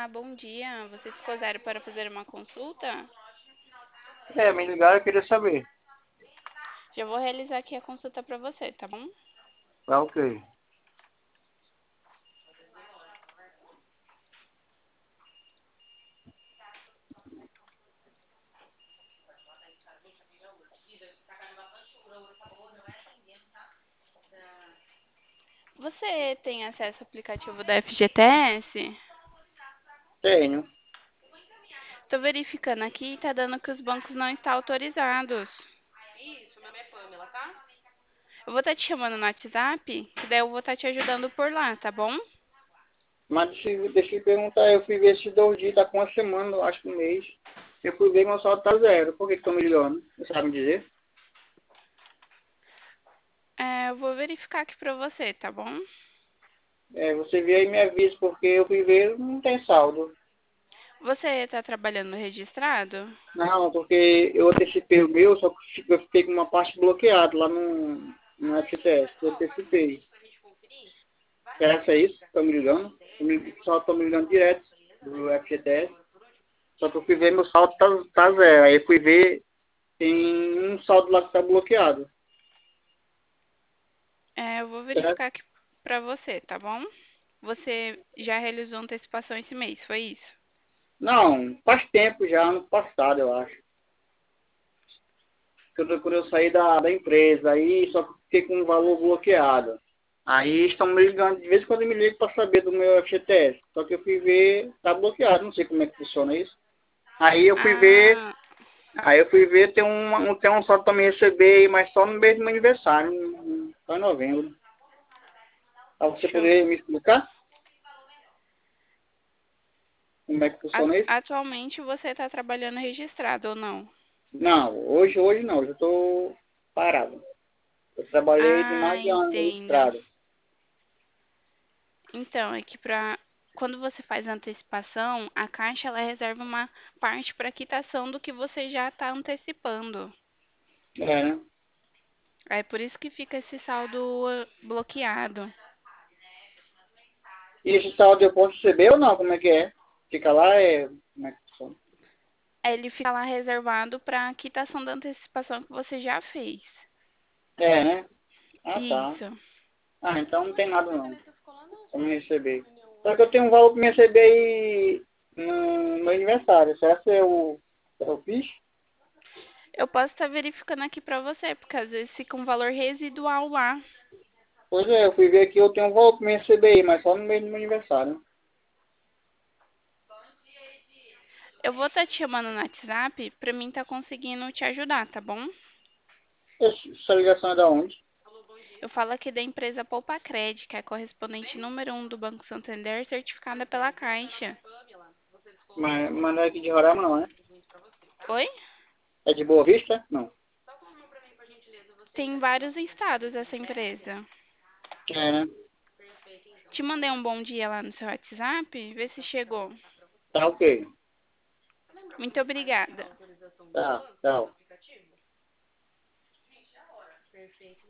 bom dia. Vocês ficou zero para fazer uma consulta? Me ligaram, eu queria saber. Já vou realizar aqui a consulta para você, tá bom? Tá ok. Você tem acesso ao aplicativo da FGTS? Tenho. Tô verificando aqui e tá dando que os bancos não estão autorizados. Eu vou estar te chamando no WhatsApp, que daí eu vou estar te ajudando por lá, tá bom? Mas deixa eu perguntar, eu fui ver esses 2 dias, tá com uma semana, eu acho que um mês. Eu fui ver que meu saldo tá zero. Por que estão me ligando? Você sabe me dizer? Eu vou verificar aqui pra você, tá bom? Você vê aí e me avisa, porque eu fui ver não tem saldo. Você tá trabalhando registrado? Não, porque eu antecipei o meu, só que eu fiquei com uma parte bloqueada lá no FTS. Eu antecipei. Será isso? Estão me ligando? Só estão me ligando direto do FGTS. Só que eu fui ver meu saldo tá zero. Aí eu fui ver, tem um saldo lá que tá bloqueado. Eu vou Certo? verificar aqui pra você, tá bom? Você já realizou antecipação esse mês, foi isso? Não, faz tempo já, ano passado, eu acho. Quando eu saí da empresa, aí só que fiquei com um valor bloqueado. Aí estão me ligando, de vez em quando me ligam para saber do meu FGTS. Só que eu fui ver, tá bloqueado, não sei como é que funciona isso. Aí eu fui ver, Ah, tem um saldo para me receber, mas só no mês do meu aniversário, só em novembro. Aí você deixa eu... poderia me explicar como é que funciona isso? Atualmente você está trabalhando registrado ou não? Não, hoje não, hoje eu estou parado. Eu trabalhei de Ah, mais de um ano entendo. registrado. Então, é que quando você faz a antecipação, a Caixa ela reserva uma parte para quitação do que você já está antecipando. Né? É por isso que fica esse saldo bloqueado. E esse saldo eu posso receber ou não? Como é que é? Fica lá, como é que funciona? Aí ele fica lá reservado para quitação da antecipação que você já fez. Né? Ah, tá. Isso. Ah, então não tem nada não. Pra me receber. Só que eu tenho um valor pra me receber aí no meu aniversário. Será que eu fiz? Eu posso estar verificando aqui para você, porque às vezes fica um valor residual lá. Pois é, eu fui ver aqui, eu tenho um valor pra me receber aí, mas só no mês do meu aniversário. Eu vou estar te chamando no WhatsApp para mim estar conseguindo te ajudar, tá bom? Essa ligação é da onde? Eu falo aqui da empresa Poupa Cred, que é a correspondente número 1 do Banco Santander, certificada pela Caixa. Mas não é aqui de Roraima não, né? Oi? É de Boa Vista? Não. Tem em vários estados essa empresa. Né? Te mandei um bom dia lá no seu WhatsApp, vê se chegou. Tá ok. Muito obrigada. Tá, tchau.